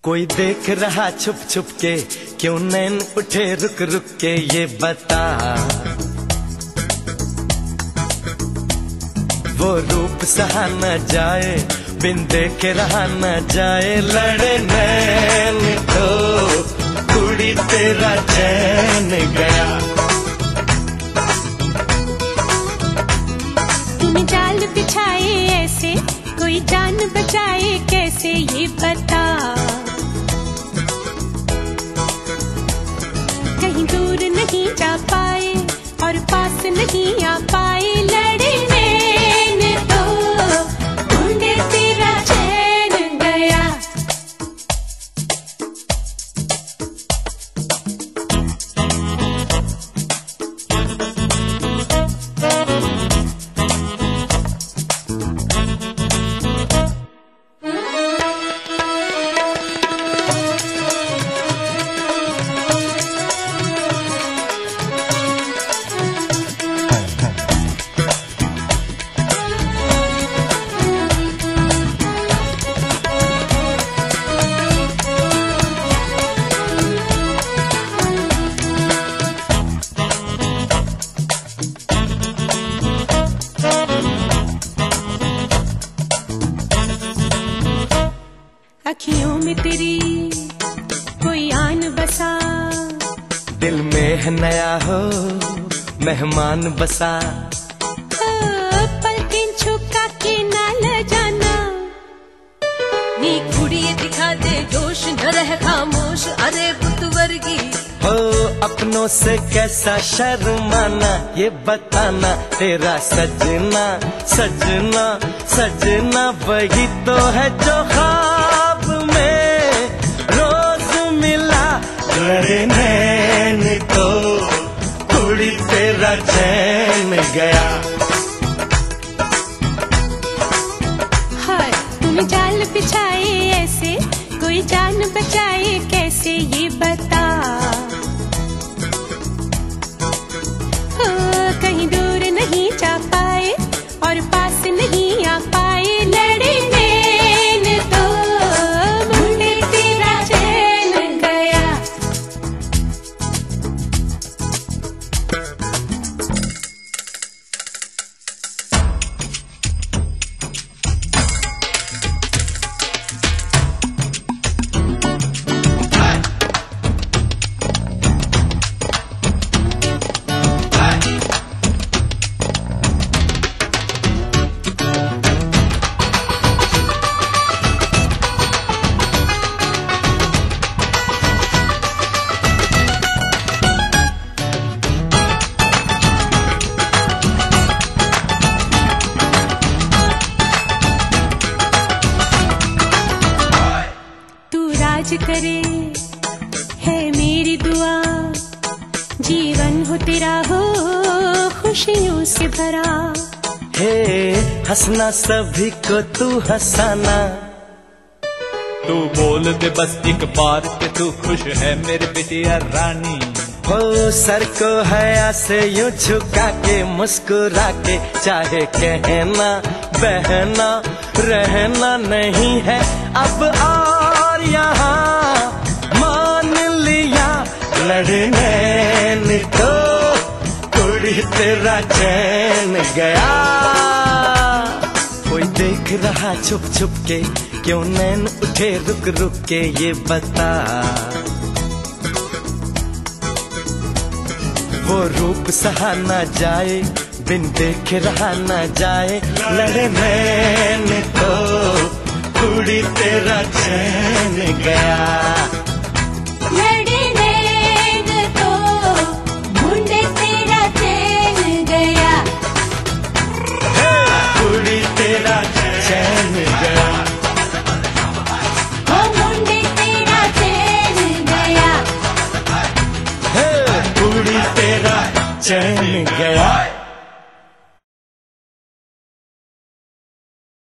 कोई देख रहा छुप छुप के, क्यों नैन उठे रुक रुक के, ये बता। वो रूप सहा न जाए, बिन देखे रहा न जाए, लड़े नैन तो कुड़ी तेरा चैन गया। तूने जाल बिछाए ऐसे, कोई जान बचाए कैसे, ये बता। कहीं दूर नहीं जा पाए और पास नहीं आ पाए, लड़े नैन तो ढूंढे तेरा चैन गया। अखियों में तेरी कोई आन बसा, दिल में है नया हो मेहमान बसा। पलकें झुका के ना ल जाना, नी कुड़िए दिखा दे जोश, न रह खामोश अरे पुत वर्गी। हो अपनों से कैसा शर्माना, ये बताना, तेरा सजना सजना सजना वही तो है जो ख्वाब में रोज मिला। लड़े नैन तो कुड़ी तेरा चैन गया। हाय तूने जाल बिछाए ऐसे, कोई जान बचाए कैसे, ये बता। कहीं दूर नहीं जा पाए और पास नहीं आ पाए, लड़े नैन तो ढूंढे तेरा चैन गया। राज करे है मेरी दुआ, जीवन हो तेरा हो खुशियों से भरा। हे हंसना सभी को तू हंसाना, तू बोल दे बस एक बार के तू खुश है मेरी बिटिया रानी। हो सर को हया से यूं झुका के मुस्कुरा के, चाहे कहना बहना रहना नहीं है अब और यहाँ मान लिया। लड़े नैन तो कुड़ी तेरा चैन गया। कोई देख रहा छुप छुप के, क्यों नैन उठे रुक रुक के, ये बता। वो रूप सहा न जाए, बिन देखे रहा न जाए, लड़े नैन तो कुड़ी तेरा चैन गया। लड़े नैन तो ढूंढे तेरा चैन गया। कुड़ी तेरा चैन गया। ओ ढूंढे तेरा चैन गया। कुड़ी तेरा चैन